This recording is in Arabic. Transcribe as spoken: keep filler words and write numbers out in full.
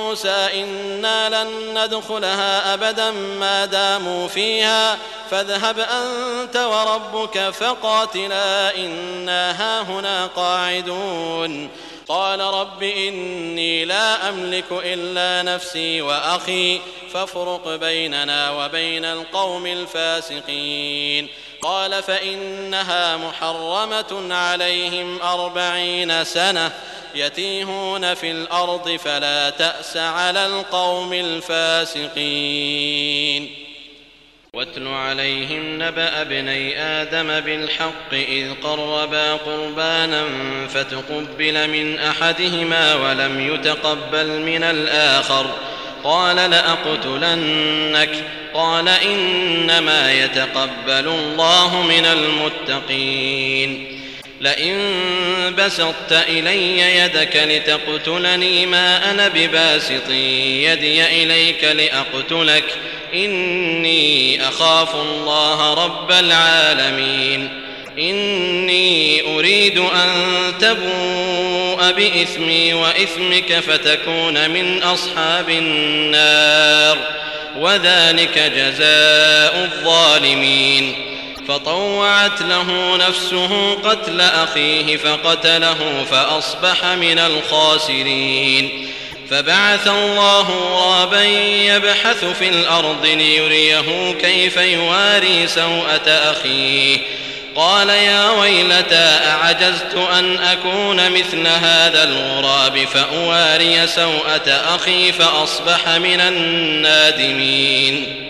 موسى إنا لن ندخلها أبدا ما داموا فيها فاذهب أنت وربك فقاتلا إنا هاهنا قاعدون قال رب إني لا أملك إلا نفسي وأخي فافرق بيننا وبين القوم الفاسقين قال فإنها محرمة عليهم أربعين سنة يتيهون في الأرض فلا تأس على القوم الفاسقين واتل عليهم نبأ ابني آدم بالحق إذ قربا قربانا فتقبل من أحدهما ولم يتقبل من الآخر قال لأقتلنك قال إنما يتقبل الله من المتقين لئن بسطت إلي يدك لتقتلني ما أنا بباسط يدي إليك لأقتلك إني أخاف الله رب العالمين إني أريد أن تبوء بإثمي وإثمك فتكون من أصحاب النار وذلك جزاء الظالمين فطوعت له نفسه قتل أخيه فقتله فأصبح من الخاسرين فبعث الله غرابا يبحث في الأرض ليريه كيف يواري سوءة أخيه قال يا ويلتى أعجزت أن أكون مثل هذا الغراب فأواري سوءة أخي فأصبح من النادمين